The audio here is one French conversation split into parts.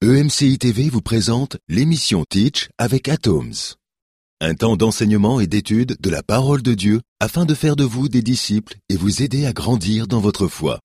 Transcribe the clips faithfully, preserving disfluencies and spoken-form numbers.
E M C I T V vous présente l'émission Teach avec Atoms. Un temps d'enseignement et d'étude de la parole de Dieu afin de faire de vous des disciples et vous aider à grandir dans votre foi.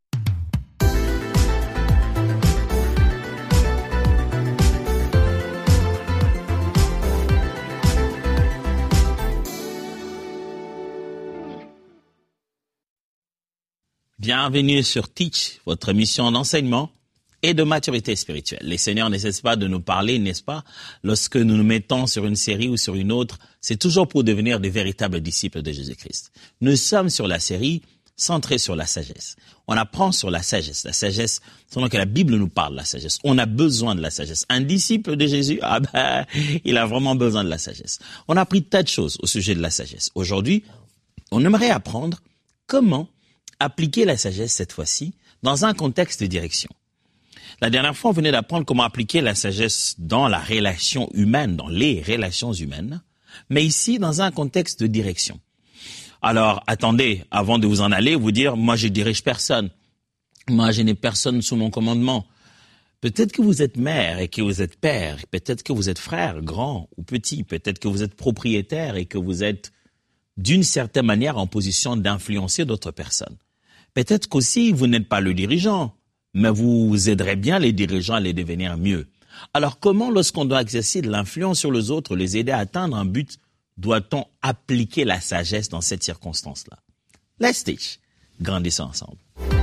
Bienvenue sur Teach, votre émission d'enseignement et de maturité spirituelle. Les Seigneurs ne cessent pas de nous parler, n'est-ce pas? Lorsque nous nous mettons sur une série ou sur une autre, c'est toujours pour devenir de véritables disciples de Jésus-Christ. Nous sommes sur la série centrée sur la sagesse. On apprend sur la sagesse. La sagesse, selon que la Bible nous parle de la sagesse. On a besoin de la sagesse. Un disciple de Jésus, ah ben, il a vraiment besoin de la sagesse. On a appris tas de choses au sujet de la sagesse. Aujourd'hui, on aimerait apprendre comment appliquer la sagesse cette fois-ci dans un contexte de direction. La dernière fois, on venait d'apprendre comment appliquer la sagesse dans la relation humaine, dans les relations humaines, mais ici, dans un contexte de direction. Alors, attendez, avant de vous en aller, vous dire, moi, je dirige personne. Moi, je n'ai personne sous mon commandement. Peut-être que vous êtes mère et que vous êtes père. Peut-être que vous êtes frère, grand ou petit. Peut-être que vous êtes propriétaire et que vous êtes, d'une certaine manière, en position d'influencer d'autres personnes. Peut-être qu'aussi, vous n'êtes pas le dirigeant, mais vous aiderez bien les dirigeants à les devenir mieux. Alors, comment, lorsqu'on doit exercer de l'influence sur les autres, les aider à atteindre un but, doit-on appliquer la sagesse dans cette circonstance-là? Let's teach. Grandissons ensemble.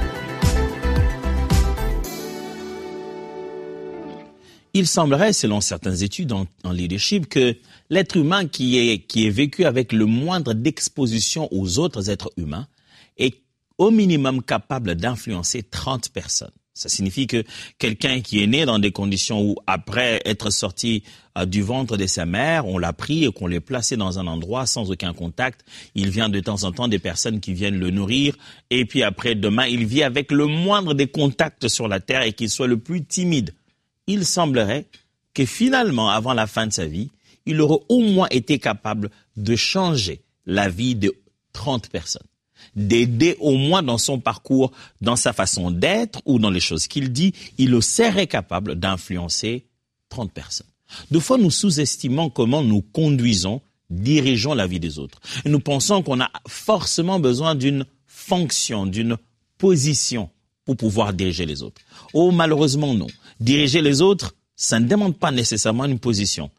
Il semblerait, selon certaines études en, en leadership, que l'être humain qui est, qui est vécu avec le moindre d'exposition aux autres êtres humains est au minimum capable d'influencer trente personnes. Ça signifie que quelqu'un qui est né dans des conditions où, après être sorti euh, du ventre de sa mère, on l'a pris et qu'on l'a placé dans un endroit sans aucun contact, il vient de temps en temps des personnes qui viennent le nourrir, et puis après, demain, il vit avec le moindre des contacts sur la terre et qu'il soit le plus timide. Il semblerait que finalement, avant la fin de sa vie, il aurait au moins été capable de changer la vie de trente personnes. D'aider au moins dans son parcours, dans sa façon d'être ou dans les choses qu'il dit, il serait capable d'influencer trente personnes. Deux fois, nous sous-estimons comment nous conduisons, dirigeons la vie des autres. Et nous pensons qu'on a forcément besoin d'une fonction, d'une position pour pouvoir diriger les autres. Oh, malheureusement, non. Diriger les autres, ça ne demande pas nécessairement une position.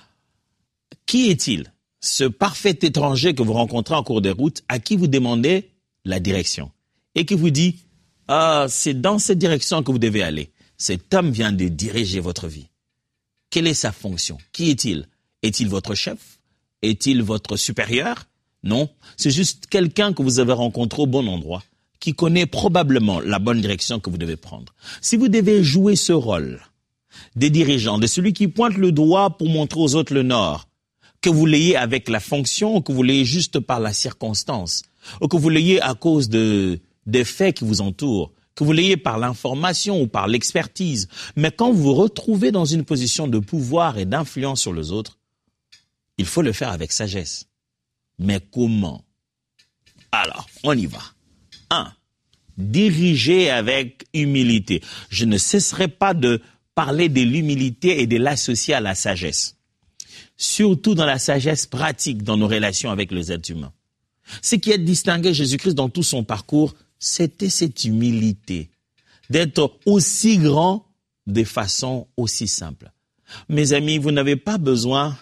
Qui est-il? Ce parfait étranger que vous rencontrez en cours de route, à qui vous demandez la direction et qui vous dit ah, « c'est dans cette direction que vous devez aller ». Cet homme vient de diriger votre vie. Quelle est sa fonction? Qui est-il? Est-il votre chef? Est-il votre supérieur? Non, c'est juste quelqu'un que vous avez rencontré au bon endroit, qui connaît probablement la bonne direction que vous devez prendre. Si vous devez jouer ce rôle des dirigeants, de celui qui pointe le doigt pour montrer aux autres le nord, que vous l'ayez avec la fonction, ou que vous l'ayez juste par la circonstance, ou que vous l'ayez à cause de, des faits qui vous entourent, que vous l'ayez par l'information ou par l'expertise. Mais quand vous vous retrouvez dans une position de pouvoir et d'influence sur les autres, il faut le faire avec sagesse. Mais comment? Alors, on y va. Un, diriger avec humilité. Je ne cesserai pas de parler de l'humilité et de l'associer à la sagesse. Surtout dans la sagesse pratique dans nos relations avec les êtres humains. Ce qui a distingué Jésus-Christ dans tout son parcours, c'était cette humilité, d'être aussi grand de façon aussi simple. Mes amis, vous n'avez pas besoin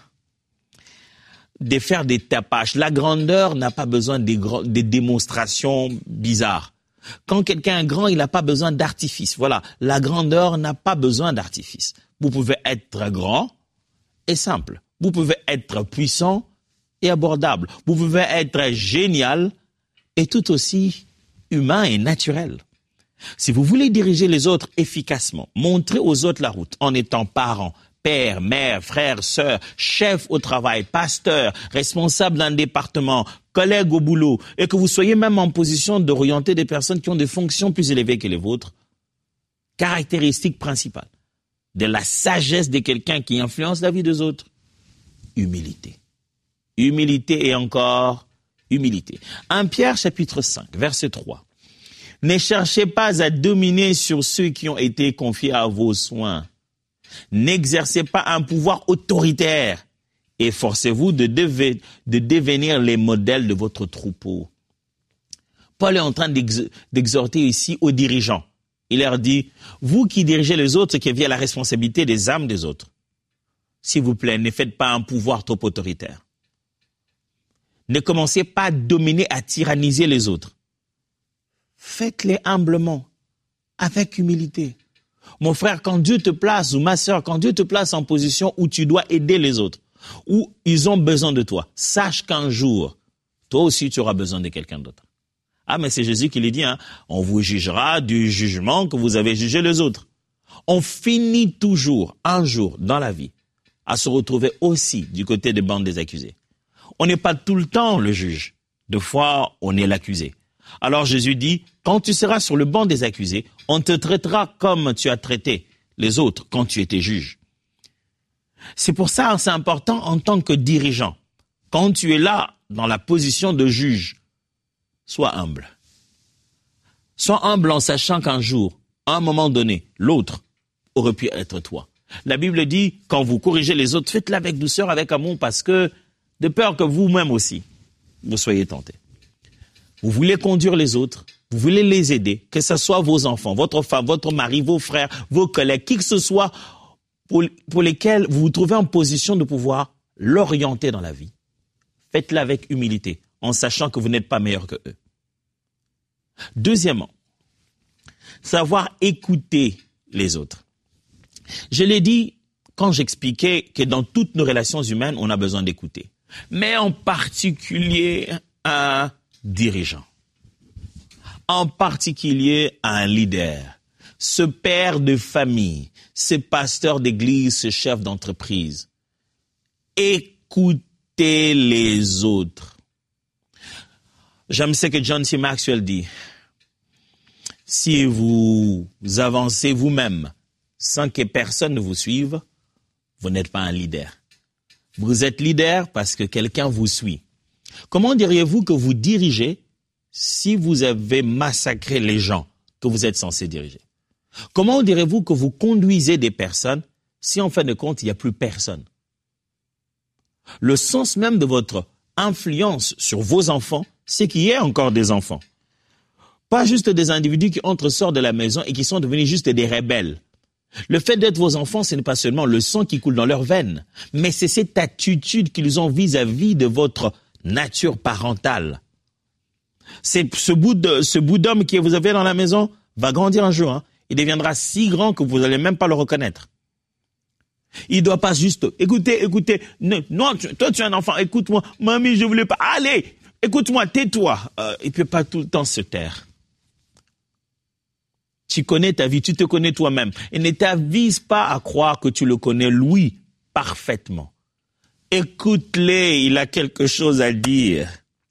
de faire des tapages. La grandeur n'a pas besoin des, gros, des démonstrations bizarres. Quand quelqu'un est grand, il n'a pas besoin d'artifice. Voilà, la grandeur n'a pas besoin d'artifice. Vous pouvez être grand et simple. Vous pouvez être puissant et abordable. Vous pouvez être génial et tout aussi humain et naturel. Si vous voulez diriger les autres efficacement, montrer aux autres la route en étant parent, père, mère, frère, sœur, chef au travail, pasteur, responsable d'un département, collègue au boulot, et que vous soyez même en position d'orienter des personnes qui ont des fonctions plus élevées que les vôtres, caractéristique principale de la sagesse de quelqu'un qui influence la vie des autres, humilité. Humilité et encore humilité. premier Pierre chapitre cinq, verset trois. Ne cherchez pas à dominer sur ceux qui ont été confiés à vos soins, N'exercez pas un pouvoir autoritaire. Efforcez-vous de, deve- de devenir les modèles de votre troupeau. Paul est en train d'ex- d'exhorter ici aux dirigeants. Il leur dit, vous qui dirigez les autres, qui avez la responsabilité des âmes des autres, s'il vous plaît, ne faites pas un pouvoir trop autoritaire. Ne commencez pas à dominer, à tyranniser les autres. Faites-les humblement, avec humilité. Mon frère, quand Dieu te place, ou ma sœur, quand Dieu te place en position où tu dois aider les autres, où ils ont besoin de toi, sache qu'un jour, toi aussi tu auras besoin de quelqu'un d'autre. Ah, mais c'est Jésus qui l'a dit, hein, on vous jugera du jugement que vous avez jugé les autres. On finit toujours, un jour, dans la vie, à se retrouver aussi du côté des bandes des accusés. On n'est pas tout le temps le juge. Deux fois, on est l'accusé. Alors Jésus dit, quand tu seras sur le banc des accusés, on te traitera comme tu as traité les autres quand tu étais juge. C'est pour ça, c'est important en tant que dirigeant. Quand tu es là, dans la position de juge, sois humble. Sois humble en sachant qu'un jour, à un moment donné, l'autre aurait pu être toi. La Bible dit, quand vous corrigez les autres, faites-le avec douceur, avec amour, parce que, de peur que vous-même aussi, vous soyez tentés. Vous voulez conduire les autres, vous voulez les aider, que ce soit vos enfants, votre femme, votre mari, vos frères, vos collègues, qui que ce soit pour, pour lesquels vous vous trouvez en position de pouvoir l'orienter dans la vie. Faites-le avec humilité, en sachant que vous n'êtes pas meilleur que eux. Deuxièmement, savoir écouter les autres. Je l'ai dit quand j'expliquais que dans toutes nos relations humaines, on a besoin d'écouter. Mais en particulier un dirigeant. En particulier un leader. Ce père de famille, ce pasteur d'église, ce chef d'entreprise. Écoutez les autres. J'aime ce que John C. Maxwell dit. Si vous avancez vous-même sans que personne ne vous suive, vous n'êtes pas un leader. Vous êtes leader parce que quelqu'un vous suit. Comment diriez-vous que vous dirigez si vous avez massacré les gens que vous êtes censés diriger? Comment direz-vous que vous conduisez des personnes si en fin de compte il n'y a plus personne? Le sens même de votre influence sur vos enfants, c'est qu'il y ait encore des enfants. Pas juste des individus qui entrent, sortent de la maison et qui sont devenus juste des rebelles. Le fait d'être vos enfants, ce n'est pas seulement le sang qui coule dans leurs veines, mais c'est cette attitude qu'ils ont vis-à-vis de votre nature parentale. C'est ce bout de, ce bout d'homme que vous avez dans la maison va grandir un jour, hein. Il deviendra si grand que vous n'allez même pas le reconnaître. Il ne doit pas juste, écoutez, écoutez, non, non, toi tu es un enfant, écoute-moi, mamie, je voulais pas, allez, écoute-moi, tais-toi. Euh, il ne peut pas tout le temps se taire. Tu connais ta vie, tu te connais toi-même. Et ne t'avise pas à croire que tu le connais, lui, parfaitement. Écoute-le, il a quelque chose à dire.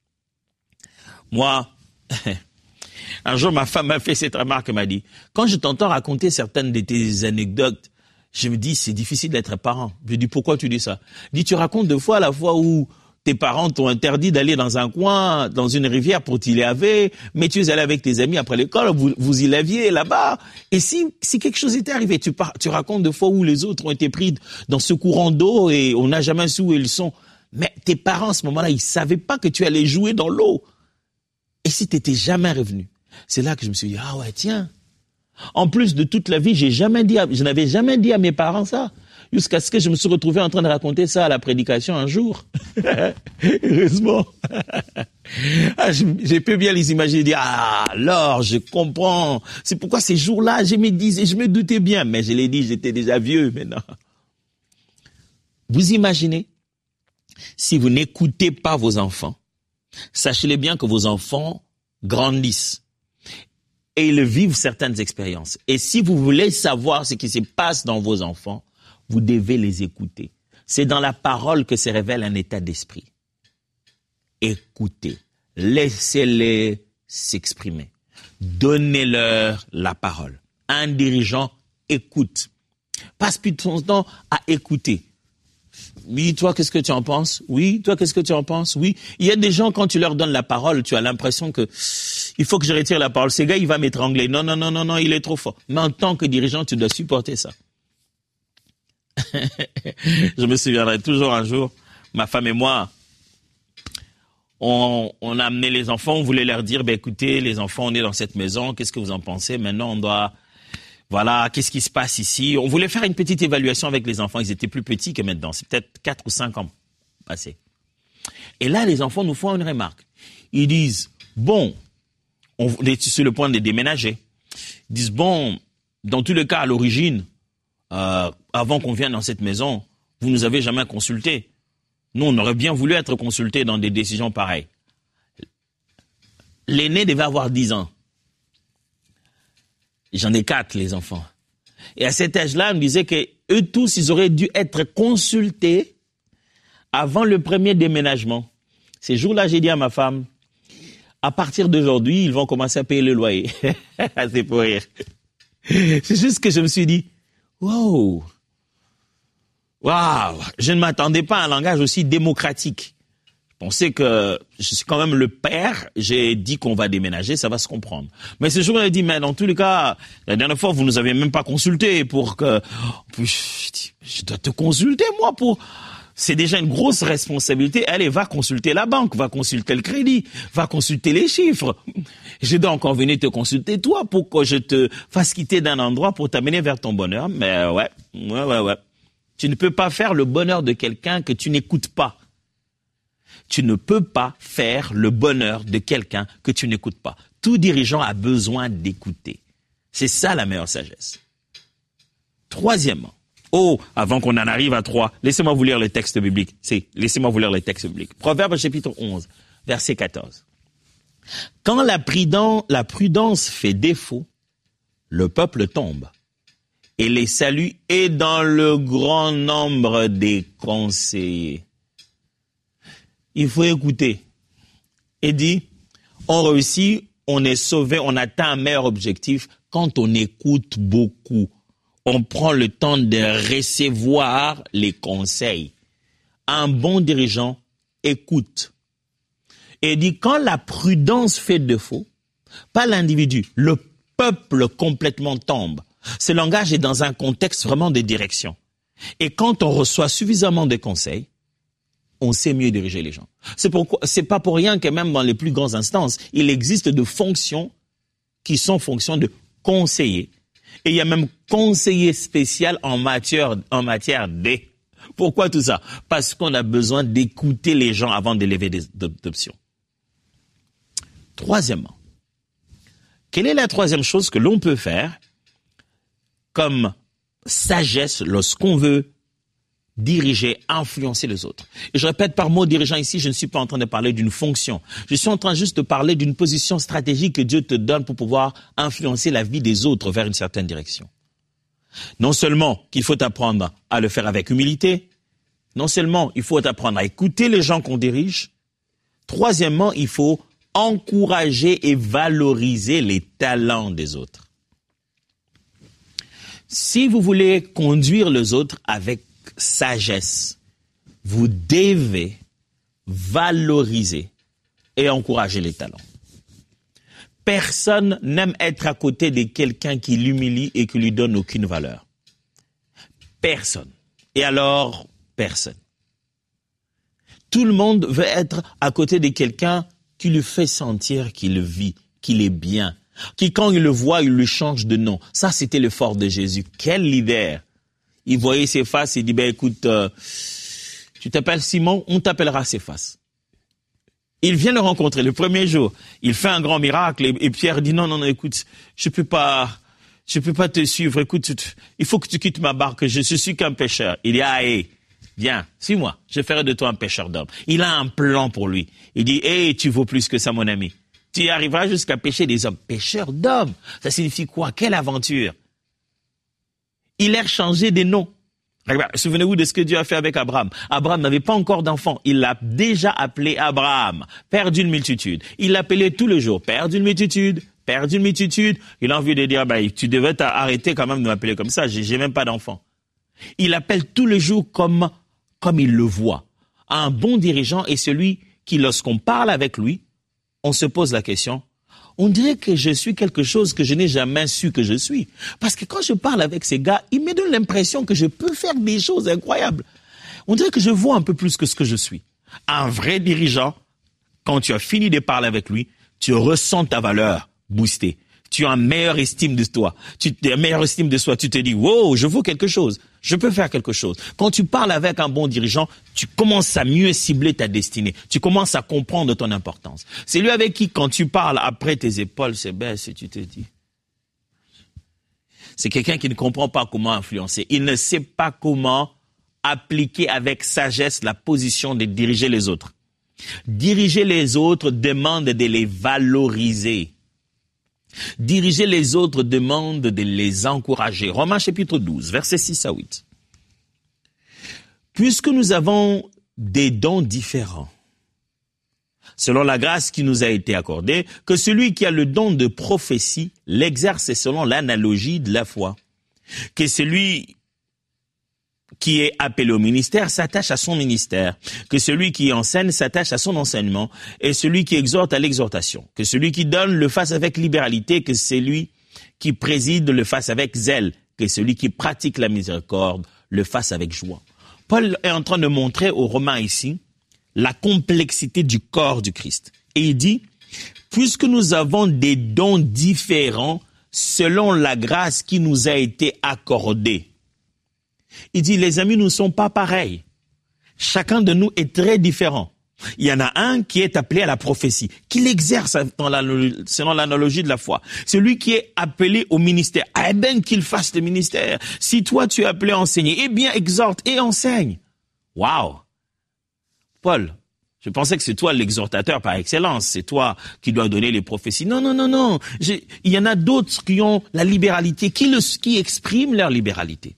Moi, un jour, ma femme m'a fait cette remarque, elle m'a dit, quand je t'entends raconter certaines de tes anecdotes, je me dis, c'est difficile d'être parent. Je lui dis, pourquoi tu dis ça? Je dis, tu racontes deux fois la fois où tes parents t'ont interdit d'aller dans un coin, dans une rivière pour t'y laver, mais tu es allé avec tes amis après l'école, vous, vous y laviez là-bas. Et si, si quelque chose était arrivé, tu, par, tu racontes deux fois où les autres ont été pris dans ce courant d'eau et on n'a jamais su où ils sont. Mais tes parents, à ce moment-là, ils savaient pas que tu allais jouer dans l'eau. Et si t'étais jamais revenu? C'est là que je me suis dit, ah ouais, tiens. En plus de toute la vie, j'ai jamais dit, à, je n'avais jamais dit à mes parents ça. Jusqu'à ce que je me suis retrouvé en train de raconter ça à la prédication un jour. Heureusement. Ah, j'ai pu bien les imaginer, dire, ah, alors, je comprends. C'est pourquoi ces jours-là, je me disais, je me doutais bien, mais je l'ai dit, j'étais déjà vieux maintenant. Vous imaginez, si vous n'écoutez pas vos enfants, sachez-le bien que vos enfants grandissent et ils vivent certaines expériences. Et si vous voulez savoir ce qui se passe dans vos enfants, vous devez les écouter. C'est dans la parole que se révèle un état d'esprit. Écoutez, laissez-les s'exprimer. Donnez-leur la parole. Un dirigeant écoute. Passe plus de son temps à écouter. Oui, toi, qu'est-ce que tu en penses? Oui, toi, qu'est-ce que tu en penses? Oui. Il y a des gens, quand tu leur donnes la parole, tu as l'impression que il faut que je retire la parole. Ce gars, il va m'étrangler. Non, non, non, non, non, il est trop fort. Mais en tant que dirigeant, tu dois supporter ça. Je me souviendrai toujours un jour, ma femme et moi, on, on a amené les enfants, on voulait leur dire, ben écoutez, les enfants, on est dans cette maison, qu'est-ce que vous en pensez? Maintenant, on doit, voilà, qu'est-ce qui se passe ici? On voulait faire une petite évaluation avec les enfants, ils étaient plus petits que maintenant, c'est peut-être quatre ou cinq ans passés. Et là, les enfants nous font une remarque. Ils disent, bon, on est sur le point de déménager. Ils disent, bon, dans tous les cas, à l'origine, euh, avant qu'on vienne dans cette maison, vous nous avez jamais consultés. Nous, on aurait bien voulu être consultés dans des décisions pareilles. L'aîné devait avoir dix ans. J'en ai quatre, les enfants. Et à cet âge-là, on me disait que eux tous, ils auraient dû être consultés avant le premier déménagement. Ces jours-là, j'ai dit à ma femme, à partir d'aujourd'hui, ils vont commencer à payer le loyer. C'est pour rire. C'est juste que je me suis dit, wow, wow, je ne m'attendais pas à un langage aussi démocratique. Je pensais que je suis quand même le père, j'ai dit qu'on va déménager, ça va se comprendre. Mais ce jour-là, il a dit, mais dans tous les cas, la dernière fois, vous nous avez même pas consulté pour que, je, dis, je dois te consulter, moi, pour, c'est déjà une grosse responsabilité. Allez, va consulter la banque, va consulter le crédit, va consulter les chiffres. Je dois encore venir te consulter toi pour que je te fasse quitter d'un endroit pour t'amener vers ton bonheur. Mais ouais, ouais, ouais, ouais. Tu ne peux pas faire le bonheur de quelqu'un que tu n'écoutes pas. Tu ne peux pas faire le bonheur de quelqu'un que tu n'écoutes pas. Tout dirigeant a besoin d'écouter. C'est ça la meilleure sagesse. Troisièmement, oh, avant qu'on en arrive à trois, laissez-moi vous lire le texte biblique. C'est, laissez-moi vous lire le texte biblique. Proverbe chapitre onze, verset quatorze. Quand la prudence, la prudence fait défaut, le peuple tombe. Et les saluts est dans le grand nombre des conseillers. Il faut écouter. Et dit, on réussit, on est sauvé, on atteint un meilleur objectif quand on écoute beaucoup. On prend le temps de recevoir les conseils. Un bon dirigeant écoute. Et dit, quand la prudence fait défaut, pas l'individu, le peuple complètement tombe. Ce langage est dans un contexte vraiment de direction. Et quand on reçoit suffisamment de conseils, on sait mieux diriger les gens. C'est pourquoi, c'est pas pour rien que même dans les plus grandes instances, il existe de fonctions qui sont fonctions de conseiller. Et il y a même conseiller spécial en matière, en matière de. Pourquoi tout ça? Parce qu'on a besoin d'écouter les gens avant d'élever des options. Troisièmement, quelle est la troisième chose que l'on peut faire comme sagesse lorsqu'on veut diriger, influencer les autres? Et je répète par mot dirigeant ici, je ne suis pas en train de parler d'une fonction. Je suis en train juste de parler d'une position stratégique que Dieu te donne pour pouvoir influencer la vie des autres vers une certaine direction. Non seulement qu'il faut apprendre à le faire avec humilité, non seulement il faut apprendre à écouter les gens qu'on dirige, troisièmement, il faut encourager et valoriser les talents des autres. Si vous voulez conduire les autres avec sagesse, vous devez valoriser et encourager les talents. Personne n'aime être à côté de quelqu'un qui l'humilie et qui lui donne aucune valeur. Personne. Et alors, personne. Tout le monde veut être à côté de quelqu'un qui lui fait sentir qu'il vit, qu'il est bien, qui quand il le voit, il lui change de nom. Ça, c'était le fort de Jésus. Quel leader! Il voyait ses faces, il dit, ben écoute, euh, tu t'appelles Simon, on t'appellera Céphas. Il vient le rencontrer le premier jour. Il fait un grand miracle et, et Pierre dit, non, non, non, écoute, je peux pas, je peux pas te suivre. Écoute, il faut que tu quittes ma barque, je, je suis qu'un pêcheur. Il dit, ah, hé, viens, suis-moi, je ferai de toi un pêcheur d'hommes. Il a un plan pour lui. Il dit, hé, tu vaux plus que ça, mon ami. Tu arriveras jusqu'à pêcher des hommes. Pêcheur d'hommes, ça signifie quoi? Quelle aventure! Il a changé des noms. Souvenez-vous de ce que Dieu a fait avec Abraham. Abraham n'avait pas encore d'enfant. Il l'a déjà appelé Abraham, père d'une multitude. Il l'appelait tous les jours, père d'une multitude, père d'une multitude. Il a envie de dire, bah, tu devais t'arrêter quand même de m'appeler comme ça, j'ai, j'ai même pas d'enfant. Il appelle tous les jours comme, comme il le voit. Un bon dirigeant est celui qui, lorsqu'on parle avec lui, on se pose la question, on dirait que je suis quelque chose que je n'ai jamais su que je suis. Parce que quand je parle avec ces gars, ils me donnent l'impression que je peux faire des choses incroyables. On dirait que je vois un peu plus que ce que je suis. Un vrai dirigeant, quand tu as fini de parler avec lui, tu ressens ta valeur boostée. Tu as une meilleure estime de toi. Tu as une meilleure estime de soi. Tu te dis, wow, je vaux quelque chose. Je peux faire quelque chose. Quand tu parles avec un bon dirigeant, tu commences à mieux cibler ta destinée. Tu commences à comprendre ton importance. C'est lui avec qui, quand tu parles, après tes épaules se baissent et tu te dis. C'est quelqu'un qui ne comprend pas comment influencer. Il ne sait pas comment appliquer avec sagesse la position de diriger les autres. Diriger les autres demande de les valoriser. Diriger les autres demande de les encourager. Romains chapitre douze, versets six à huit. Puisque nous avons des dons différents, selon la grâce qui nous a été accordée, que celui qui a le don de prophétie l'exerce selon l'analogie de la foi. Que celui qui est appelé au ministère s'attache à son ministère, que celui qui enseigne s'attache à son enseignement, et celui qui exhorte à l'exhortation, que celui qui donne le fasse avec libéralité, que celui qui préside le fasse avec zèle, que celui qui pratique la miséricorde le fasse avec joie. Paul est en train de montrer aux Romains ici la complexité du corps du Christ. Et il dit, puisque nous avons des dons différents selon la grâce qui nous a été accordée, il dit, les amis, nous ne sommes pas pareils. Chacun de nous est très différent. Il y en a un qui est appelé à la prophétie, qui l'exerce dans la, selon l'analogie de la foi. Celui qui est appelé au ministère, eh bien qu'il fasse le ministère. Si toi tu es appelé à enseigner, eh bien exhorte et enseigne. Waouh! Paul, je pensais que c'est toi l'exhortateur par excellence. C'est toi qui dois donner les prophéties. Non, non, non, non. J'ai, il y en a d'autres qui ont la libéralité, qui, le, qui expriment leur libéralité.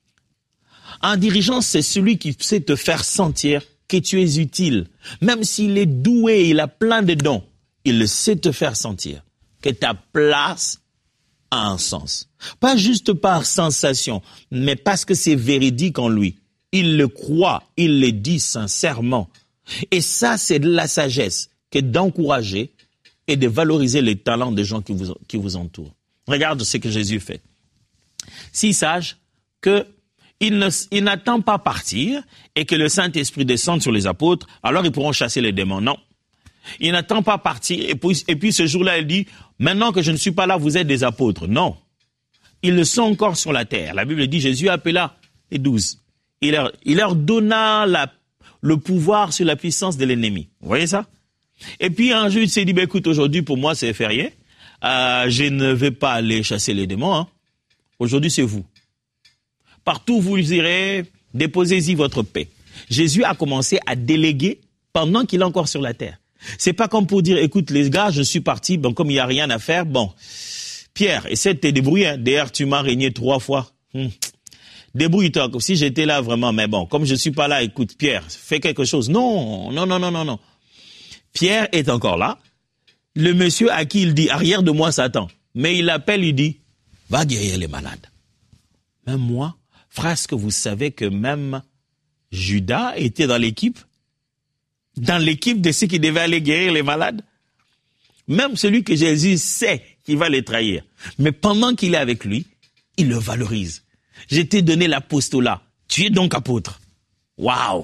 Un dirigeant, c'est celui qui sait te faire sentir que tu es utile. Même s'il est doué, il a plein de dons, il sait te faire sentir que ta place a un sens. Pas juste par sensation, mais parce que c'est véridique en lui. Il le croit, il le dit sincèrement. Et ça, c'est de la sagesse, que d'encourager et de valoriser les talents des gens qui vous, qui vous entourent. Regarde ce que Jésus fait. Si sage que Il, ne, il n'attend pas partir et que le Saint-Esprit descende sur les apôtres, alors ils pourront chasser les démons. Non. Il n'attend pas partir et puis, et puis ce jour-là, il dit, maintenant que je ne suis pas là, vous êtes des apôtres. Non. Ils le sont encore sur la terre. La Bible dit, Jésus appela les douze. Il leur, il leur donna la, le pouvoir sur la puissance de l'ennemi. Vous voyez ça? Et puis un jour, il s'est dit, bah, écoute, aujourd'hui, pour moi, c'est férié. Euh, je ne vais pas aller chasser les démons. Hein. Aujourd'hui, c'est vous. Partout où vous irez, déposez-y votre paix. Jésus a commencé à déléguer pendant qu'il est encore sur la terre. C'est pas comme pour dire, écoute les gars, je suis parti, bon, comme il n'y a rien à faire, bon, Pierre, essaie de te débrouiller. Hein. D'ailleurs, tu m'as régné trois fois. Hum. Débrouille-toi, comme si j'étais là vraiment, mais bon, comme je suis pas là, écoute, Pierre, fais quelque chose. Non, non, non, non, non, non. Pierre est encore là. Le monsieur à qui il dit, arrière de moi, Satan. Mais il appelle, il dit, va guérir les malades. Même moi, frère, est-ce que vous savez que même Judas était dans l'équipe? Dans l'équipe de ceux qui devaient aller guérir les malades? Même celui que Jésus sait qu'il va les trahir. Mais pendant qu'il est avec lui, il le valorise. Je t'ai donné l'apostolat. Tu es donc apôtre. Waouh!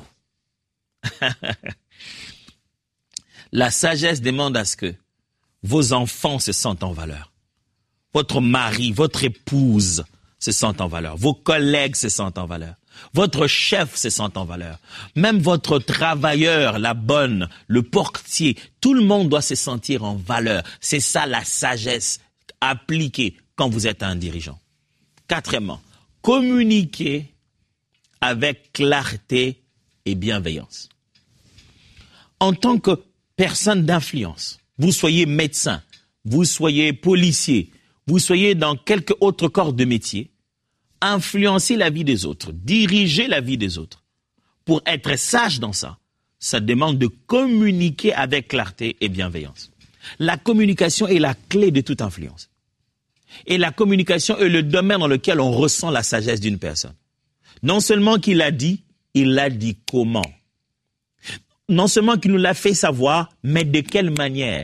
La sagesse demande à ce que vos enfants se sentent en valeur. Votre mari, votre épouse se sentent en valeur. Vos collègues se sentent en valeur. Votre chef se sent en valeur. Même votre travailleur, la bonne, le portier, tout le monde doit se sentir en valeur. C'est ça la sagesse appliquée quand vous êtes un dirigeant. Quatrièmement, communiquer avec clarté et bienveillance. En tant que personne d'influence, vous soyez médecin, vous soyez policier, vous soyez dans quelque autre corps de métier, influencer la vie des autres, diriger la vie des autres. Pour être sage dans ça, ça demande de communiquer avec clarté et bienveillance. La communication est la clé de toute influence. Et la communication est le domaine dans lequel on ressent la sagesse d'une personne. Non seulement qu'il l'a dit, il l'a dit comment. Non seulement qu'il nous l'a fait savoir, mais de quelle manière.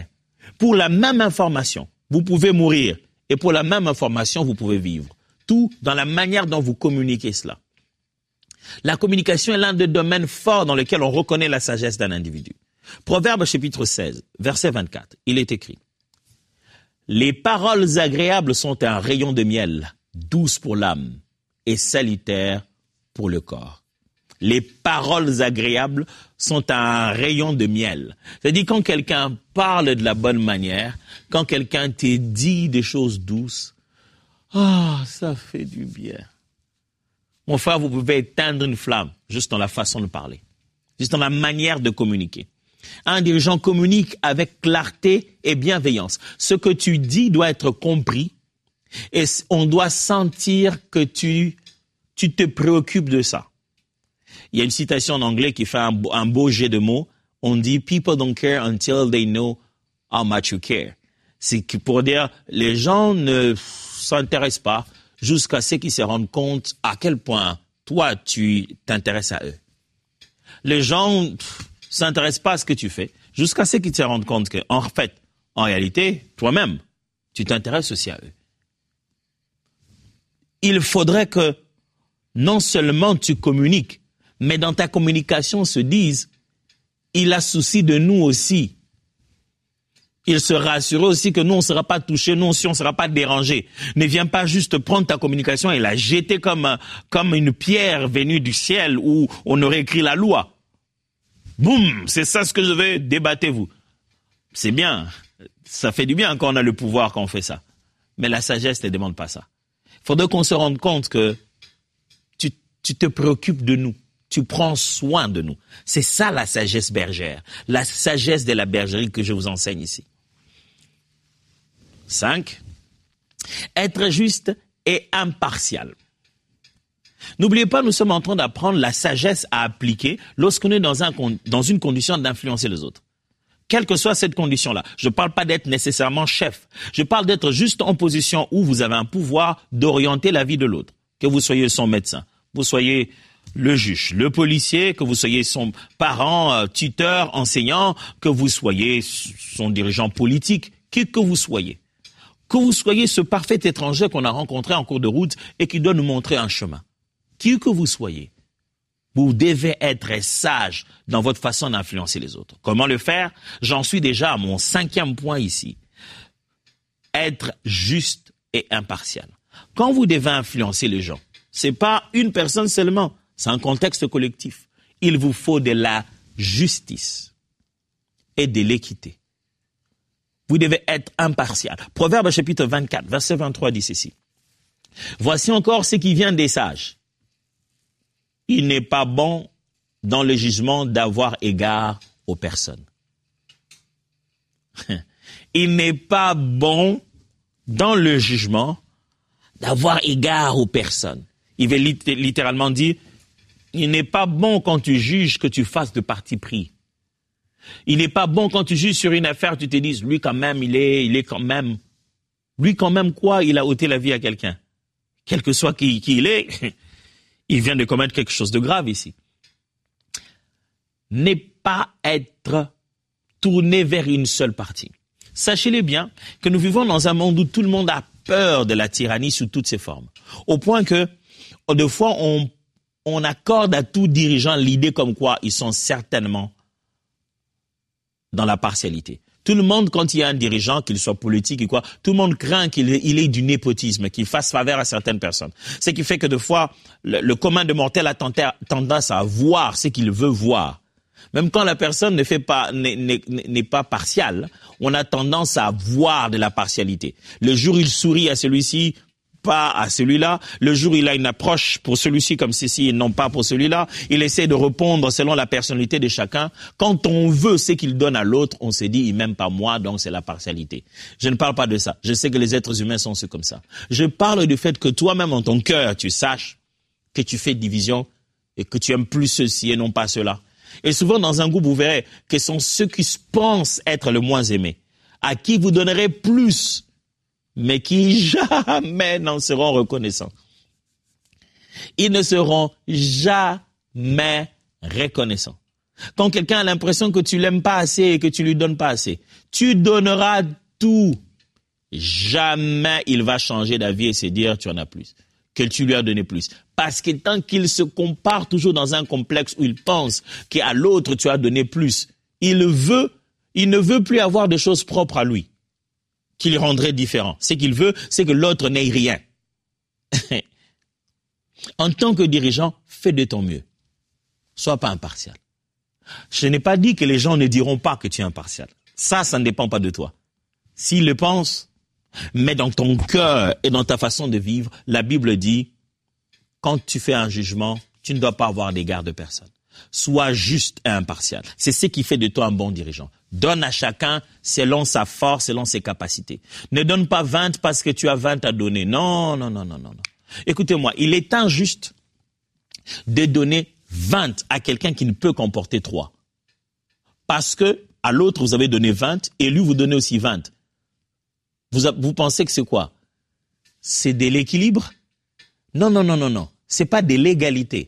Pour la même information, vous pouvez mourir. Et pour la même information, vous pouvez vivre. Tout dans la manière dont vous communiquez cela. La communication est l'un des domaines forts dans lesquels on reconnaît la sagesse d'un individu. Proverbe chapitre seize, verset vingt-quatre, il est écrit « Les paroles agréables sont un rayon de miel, douces pour l'âme et salutaires pour le corps. » Les paroles agréables sont un rayon de miel. C'est-à-dire quand quelqu'un parle de la bonne manière, quand quelqu'un te dit des choses douces, ah, oh, ça fait du bien. Mon frère, vous pouvez éteindre une flamme juste dans la façon de parler, juste dans la manière de communiquer. Un dirigeant communique avec clarté et bienveillance. Ce que tu dis doit être compris et on doit sentir que tu, tu te préoccupes de ça. Il y a une citation en anglais qui fait un, un beau jet de mots. On dit « People don't care until they know how much you care ». C'est pour dire les gens ne s'intéressent pas jusqu'à ce qu'ils se rendent compte à quel point toi, tu t'intéresses à eux. Les gens ne s'intéressent pas à ce que tu fais jusqu'à ce qu'ils se rendent compte que, en fait, en réalité, toi-même, tu t'intéresses aussi à eux. Il faudrait que non seulement tu communiques, mais dans ta communication se dise, il a souci de nous aussi. Il se rassure aussi que nous, on ne sera pas touchés, nous aussi, on ne sera pas dérangés. Ne viens pas juste prendre ta communication et la jeter comme, comme une pierre venue du ciel où on aurait écrit la loi. Boum, c'est ça ce que je veux, débattez-vous. C'est bien, ça fait du bien quand on a le pouvoir, quand on fait ça. Mais la sagesse ne demande pas ça. Il faudrait qu'on se rende compte que tu, tu te préoccupes de nous. Tu prends soin de nous. C'est ça la sagesse bergère. La sagesse de la bergerie que je vous enseigne ici. cinq. Être juste et impartial. N'oubliez pas, nous sommes en train d'apprendre la sagesse à appliquer lorsqu'on est dans, un, dans une condition d'influencer les autres. Quelle que soit cette condition-là. Je ne parle pas d'être nécessairement chef. Je parle d'être juste en position où vous avez un pouvoir d'orienter la vie de l'autre. Que vous soyez son médecin, vous soyez le juge, le policier, que vous soyez son parent, euh, tuteur, enseignant, que vous soyez son dirigeant politique, qui que vous soyez. Que vous soyez ce parfait étranger qu'on a rencontré en cours de route et qui doit nous montrer un chemin. Qui que vous soyez, vous devez être sage dans votre façon d'influencer les autres. Comment le faire? J'en suis déjà à mon cinquième point ici. Être juste et impartial. Quand vous devez influencer les gens, c'est pas une personne seulement, c'est un contexte collectif. Il vous faut de la justice et de l'équité. Vous devez être impartial. Proverbe chapitre vingt-quatre, verset vingt-trois dit ceci. Voici encore ce qui vient des sages. Il n'est pas bon dans le jugement d'avoir égard aux personnes. Il n'est pas bon dans le jugement d'avoir égard aux personnes. Il veut littéralement dire, il n'est pas bon quand tu juges que tu fasses de parti pris. Il n'est pas bon quand tu juges sur une affaire, tu te dises, lui quand même, il est, il est quand même, lui quand même quoi, il a ôté la vie à quelqu'un. Quel que soit qui, qui il est, il vient de commettre quelque chose de grave ici. N'est pas être tourné vers une seule partie. Sachez-le bien que nous vivons dans un monde où tout le monde a peur de la tyrannie sous toutes ses formes. Au point que, des fois, on, on accorde à tout dirigeant l'idée comme quoi ils sont certainement dans la partialité. Tout le monde, quand il y a un dirigeant, qu'il soit politique ou quoi, tout le monde craint qu'il il ait du népotisme, qu'il fasse faveur à certaines personnes. Ce qui fait que des fois, le, le commun de mortel a tendance à voir ce qu'il veut voir. Même quand la personne ne fait pas, n'est, n'est, n'est pas partiale, on a tendance à voir de la partialité. Le jour où il sourit à celui-ci, pas à celui-là. Le jour où il a une approche pour celui-ci comme ceci et non pas pour celui-là, il essaie de répondre selon la personnalité de chacun. Quand on veut ce qu'il donne à l'autre, on se dit, il m'aime pas moi, donc c'est la partialité. Je ne parle pas de ça. Je sais que les êtres humains sont ceux comme ça. Je parle du fait que toi-même, en ton cœur, tu saches que tu fais division et que tu aimes plus ceci et non pas cela. Et souvent, dans un groupe, vous verrez que ce sont ceux qui pensent être le moins aimés, à qui vous donnerez plus, mais qui jamais n'en seront reconnaissants. Ils ne seront jamais reconnaissants. Quand quelqu'un a l'impression que tu l'aimes pas assez et que tu lui donnes pas assez, tu donneras tout. Jamais il va changer d'avis et se dire tu en as plus, que tu lui as donné plus. Parce que tant qu'il se compare toujours dans un complexe où il pense qu'à l'autre tu as donné plus, il veut, il ne veut plus avoir de choses propres à lui, qui le rendraient différent. Ce qu'il veut, c'est que l'autre n'ait rien. En tant que dirigeant, fais de ton mieux. Sois pas impartial. Je n'ai pas dit que les gens ne diront pas que tu es impartial. Ça, ça ne dépend pas de toi. S'ils le pensent, mais dans ton cœur et dans ta façon de vivre, la Bible dit, quand tu fais un jugement, tu ne dois pas avoir d'égard de personne. Sois juste et impartial. C'est ce qui fait de toi un bon dirigeant. Donne à chacun selon sa force, selon ses capacités. Ne donne pas vingt parce que tu as vingt à donner. Non, non, non, non, non. non. Écoutez-moi, il est injuste de donner vingt à quelqu'un qui ne peut qu'en porter trois. Parce que à l'autre, vous avez donné vingt et lui, vous donnez aussi vingt. Vous, vous pensez que c'est quoi? C'est de l'équilibre? Non, non, non, non, non. C'est pas de l'égalité.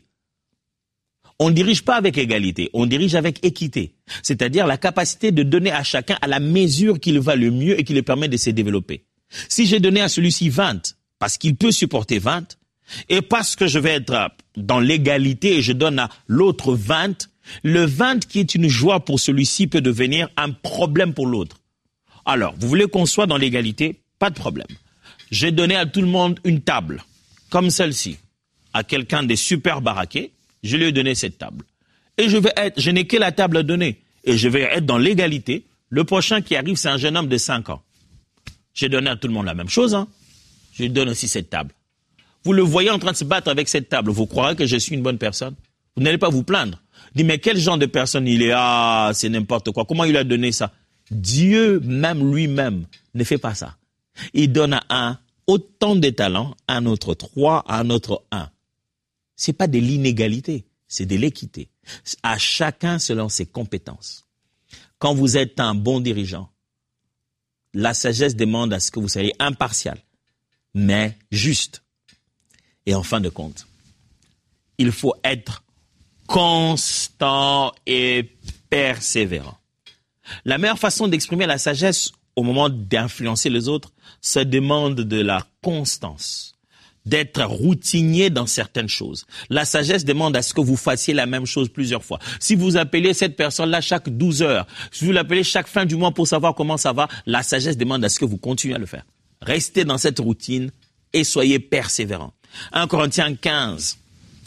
On ne dirige pas avec égalité, on dirige avec équité. C'est-à-dire la capacité de donner à chacun à la mesure qu'il va le mieux et qui le permet de se développer. Si j'ai donné à celui-ci vingt, parce qu'il peut supporter vingt, et parce que je vais être dans l'égalité et je donne à l'autre vingt, le vingt qui est une joie pour celui-ci peut devenir un problème pour l'autre. Alors, vous voulez qu'on soit dans l'égalité? Pas de problème. J'ai donné à tout le monde une table, comme celle-ci, à quelqu'un de super baraqué, je lui ai donné cette table. Et je vais être, je n'ai que la table à donner, et je vais être dans l'égalité. Le prochain qui arrive, c'est un jeune homme de cinq ans. J'ai donné à tout le monde la même chose, hein. Je lui donne aussi cette table. Vous le voyez en train de se battre avec cette table, vous croirez que je suis une bonne personne? Vous n'allez pas vous plaindre. Dites, mais quel genre de personne il est? Ah, c'est n'importe quoi. Comment il a donné ça? Dieu, même lui-même, ne fait pas ça. Il donne à un autant de talents, à un autre trois, à un autre un. C'est pas de l'inégalité, c'est de l'équité. À chacun selon ses compétences. Quand vous êtes un bon dirigeant, la sagesse demande à ce que vous soyez impartial, mais juste. Et en fin de compte, il faut être constant et persévérant. La meilleure façon d'exprimer la sagesse au moment d'influencer les autres, ça demande de la constance, d'être routinier dans certaines choses. La sagesse demande à ce que vous fassiez la même chose plusieurs fois. Si vous appelez cette personne-là chaque douze heures, si vous l'appelez chaque fin du mois pour savoir comment ça va, la sagesse demande à ce que vous continuez à le faire. Restez dans cette routine et soyez persévérant. un Corinthiens quinze,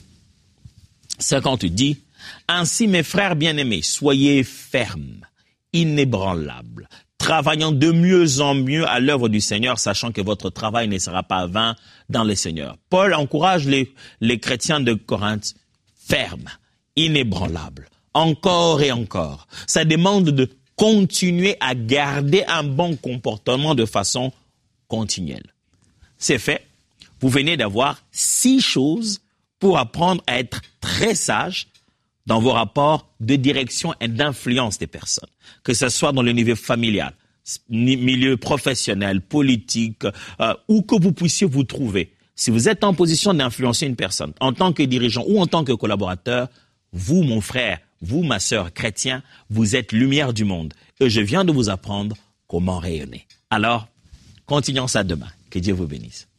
cinquante dit, « Ainsi, mes frères bien-aimés, soyez fermes, inébranlables, travaillant de mieux en mieux à l'œuvre du Seigneur, sachant que votre travail ne sera pas vain dans le Seigneur. » Paul encourage les, les chrétiens de Corinthe, fermes, inébranlables, encore et encore. Ça demande de continuer à garder un bon comportement de façon continuelle. C'est fait. Vous venez d'avoir six choses pour apprendre à être très sage dans vos rapports de direction et d'influence des personnes, que ce soit dans le niveau familial, milieu professionnel, politique, euh, où que vous puissiez vous trouver. Si vous êtes en position d'influencer une personne, en tant que dirigeant ou en tant que collaborateur, vous, mon frère, vous, ma sœur chrétien, vous êtes lumière du monde. Et je viens de vous apprendre comment rayonner. Alors, continuons ça demain. Que Dieu vous bénisse.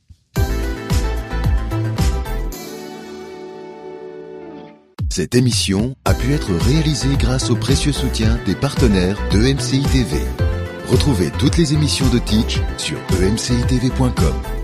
Cette émission a pu être réalisée grâce au précieux soutien des partenaires de E M C I T V. Retrouvez toutes les émissions de Teach sur e m c i t v point com.